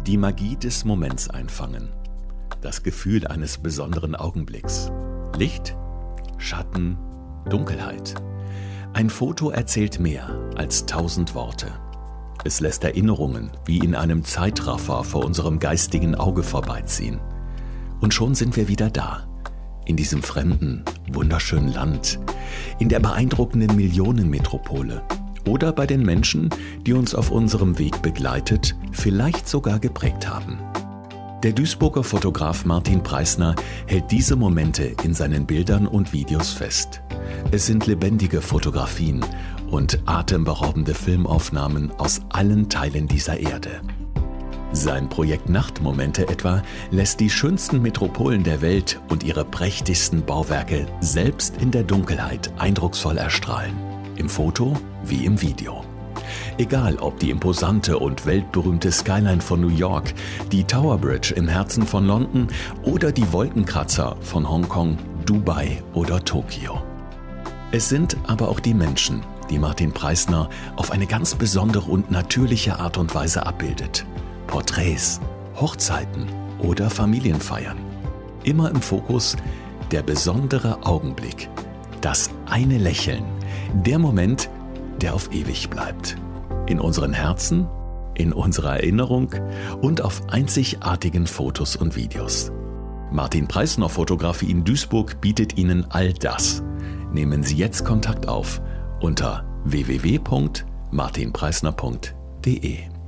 Die Magie des Moments einfangen. Das Gefühl eines besonderen Augenblicks. Licht, Schatten, Dunkelheit. Ein Foto erzählt mehr als 1000 Worte. Es lässt Erinnerungen wie in einem Zeitraffer vor unserem geistigen Auge vorbeiziehen. Und schon sind wir wieder da. In diesem fremden, wunderschönen Land. In der beeindruckenden Millionenmetropole. Oder bei den Menschen, die uns auf unserem Weg begleitet, vielleicht sogar geprägt haben. Der Duisburger Fotograf Martin Preissner hält diese Momente in seinen Bildern und Videos fest. Es sind lebendige Fotografien und atemberaubende Filmaufnahmen aus allen Teilen dieser Erde. Sein Projekt Nachtmomente etwa lässt die schönsten Metropolen der Welt und ihre prächtigsten Bauwerke selbst in der Dunkelheit eindrucksvoll erstrahlen. Im Foto wie im Video. Egal ob die imposante und weltberühmte Skyline von New York, die Tower Bridge im Herzen von London oder die Wolkenkratzer von Hongkong, Dubai oder Tokio. Es sind aber auch die Menschen, die Martin Preissner auf eine ganz besondere und natürliche Art und Weise abbildet. Porträts, Hochzeiten oder Familienfeiern. Immer im Fokus der besondere Augenblick, das eine Lächeln, der Moment, der auf ewig bleibt. In unseren Herzen, in unserer Erinnerung und auf einzigartigen Fotos und Videos. Martin Preissner Fotografie in Duisburg bietet Ihnen all das. Nehmen Sie jetzt Kontakt auf unter www.martinpreissner.de.